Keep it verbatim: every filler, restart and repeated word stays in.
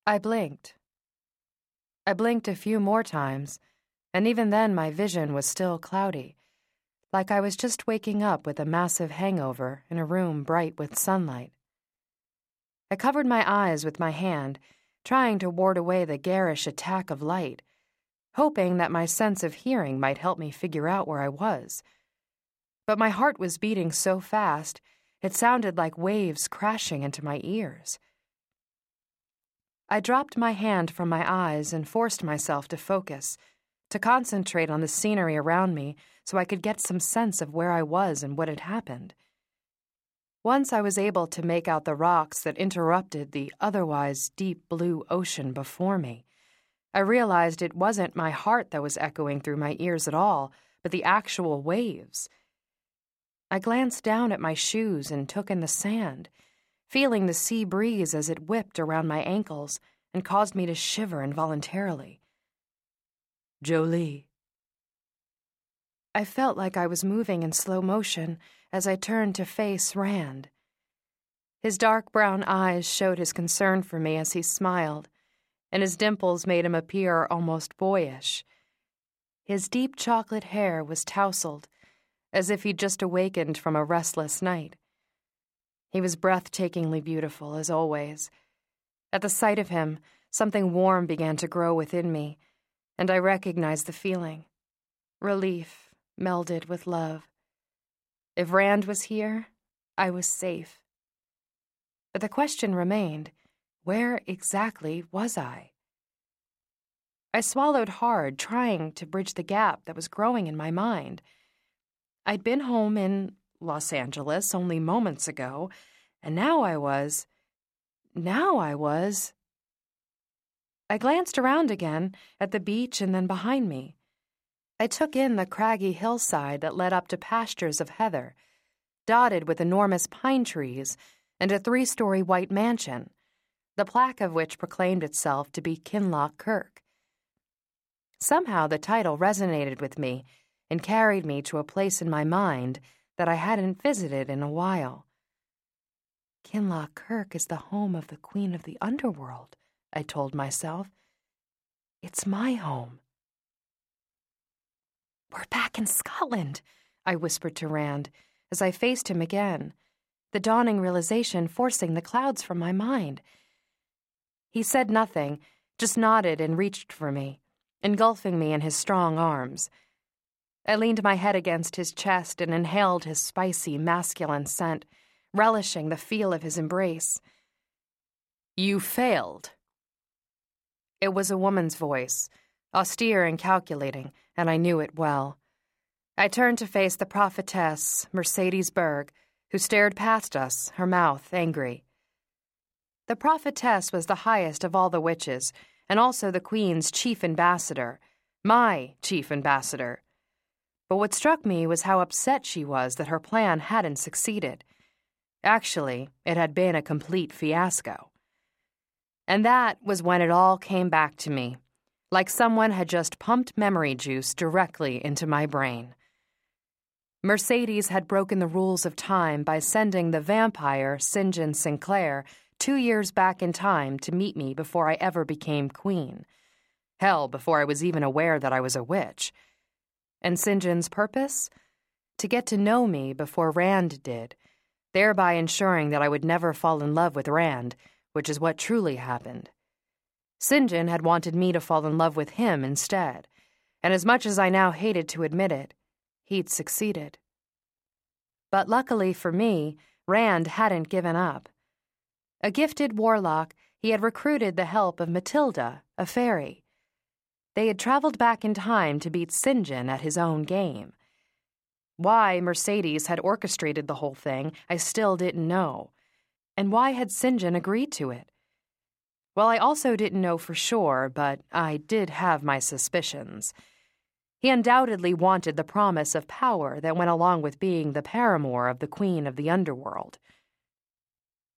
I blinked. I blinked a few more times, and even then my vision was still cloudy, like I was just waking up with a massive hangover in a room bright with sunlight. I covered my eyes with my hand, trying to ward away the garish attack of light, hoping that my sense of hearing might help me figure out where I was. But my heart was beating so fast, it sounded like waves crashing into my ears. I dropped my hand from my eyes and forced myself to focus, to concentrate on the scenery around me so I could get some sense of where I was and what had happened. Once I was able to make out the rocks that interrupted the otherwise deep blue ocean before me, I realized it wasn't my heart that was echoing through my ears at all, but the actual waves. I glanced down at my shoes and took in the sand, feeling the sea breeze as it whipped around my ankles and caused me to shiver involuntarily. Jolie. I felt like I was moving in slow motion as I turned to face Rand. His dark brown eyes showed his concern for me as he smiled, and his dimples made him appear almost boyish. His deep chocolate hair was tousled, as if he'd just awakened from a restless night. He was breathtakingly beautiful, as always. At the sight of him, something warm began to grow within me, and I recognized the feeling. Relief melded with love. If Rand was here, I was safe. But the question remained, where exactly was I? I swallowed hard, trying to bridge the gap that was growing in my mind. I'd been home in Los Angeles only moments ago, and now I was... Now I was... I glanced around again, at the beach and then behind me. I took in the craggy hillside that led up to pastures of heather, dotted with enormous pine trees and a three-story white mansion, the plaque of which proclaimed itself to be Kinloch Kirk. Somehow the title resonated with me and carried me to a place in my mind that I hadn't visited in a while. Kinloch Kirk is the home of the Queen of the Underworld, I told myself. It's my home. We're back in Scotland, I whispered to Rand as I faced him again, the dawning realization forcing the clouds from my mind. He said nothing, just nodded and reached for me, engulfing me in his strong arms. I leaned my head against his chest and inhaled his spicy, masculine scent, relishing the feel of his embrace. You failed. It was a woman's voice, austere and calculating, and I knew it well. I turned to face the prophetess, Mercedes Berg, who stared past us, her mouth angry. The prophetess was the highest of all the witches, and also the Queen's chief ambassador, my chief ambassador. But what struck me was how upset she was that her plan hadn't succeeded. Actually, it had been a complete fiasco. And that was when it all came back to me, like someone had just pumped memory juice directly into my brain. Mercedes had broken the rules of time by sending the vampire St. John Sinclair two years back in time to meet me before I ever became queen. Hell, before I was even aware that I was a witch. And Saint John's purpose? To get to know me before Rand did, thereby ensuring that I would never fall in love with Rand, which is what truly happened. Saint John had wanted me to fall in love with him instead, and as much as I now hated to admit it, he'd succeeded. But luckily for me, Rand hadn't given up. A gifted warlock, he had recruited the help of Matilda, a fairy. They had traveled back in time to beat Saint John at his own game. Why Mercedes had orchestrated the whole thing, I still didn't know. And why had Saint John agreed to it? Well, I also didn't know for sure, but I did have my suspicions. He undoubtedly wanted the promise of power that went along with being the paramour of the Queen of the Underworld.